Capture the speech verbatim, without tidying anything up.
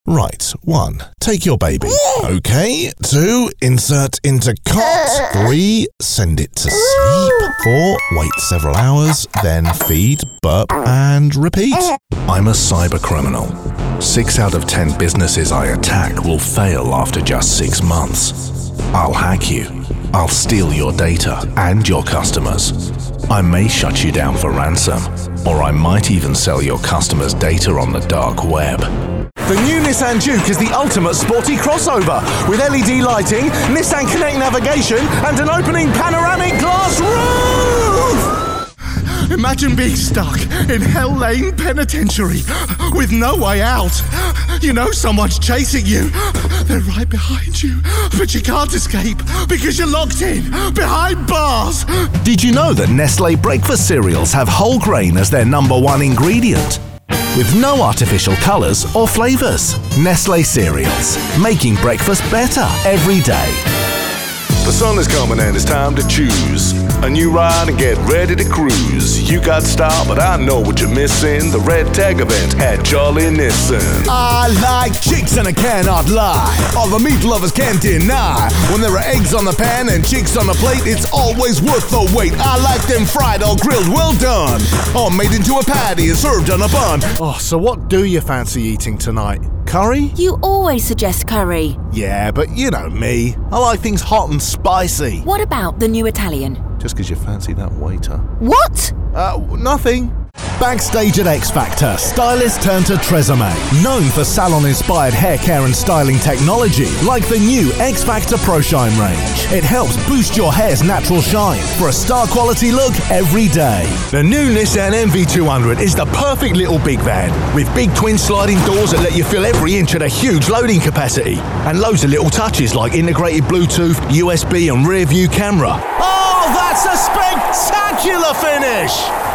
Right, one, take your baby. Okay, two, insert into cot. Three, send it to sleep. Four, wait several hours, then feed, burp, and repeat. I'm a cyber criminal. Six out of ten businesses I attack will fail after just six months. I'll hack you. I'll steal your data and your customers. I may shut you down for ransom, or I might even sell your customers' data on the dark web. The new Nissan Juke is the ultimate sporty crossover with L E D lighting, Nissan Connect navigation, and an opening panoramic glass roof! Imagine being stuck in Hell Lane Penitentiary with no way out. You know someone's chasing you. They're right behind you, but you can't escape because you're locked in behind bars. Did you know that Nestlé breakfast cereals have whole grain as their number one ingredient? With no artificial colours or flavours. Nestlé cereals, making breakfast better every day. The sun is coming and it's time to choose a new ride and get ready to cruise. You got style, but I know what you're missing. The Red Tag event at Charlie Nissan. I like chicks and I cannot lie. All the meat lovers can't deny. When there are eggs on the pan and chicks on the plate, it's always worth the wait. I like them fried or grilled, well done. Or made into a patty and served on a bun. Oh, so what do you fancy eating tonight? Curry? You always suggest curry. Yeah, but you know me. I like things hot and spicy. What about the new Italian? Just because you fancy that waiter. What? Uh, nothing. Backstage at X Factor, stylists turn to Tresemme. Known for salon-inspired hair care and styling technology, like the new X Factor Pro Shine range. It helps boost your hair's natural shine for a star-quality look every day. The new Nissan M V two hundred is the perfect little big van, with big twin sliding doors that let you fill every inch of the huge loading capacity, and loads of little touches like integrated Bluetooth, U S B and rear view camera. Oh, that's a spectacular finish!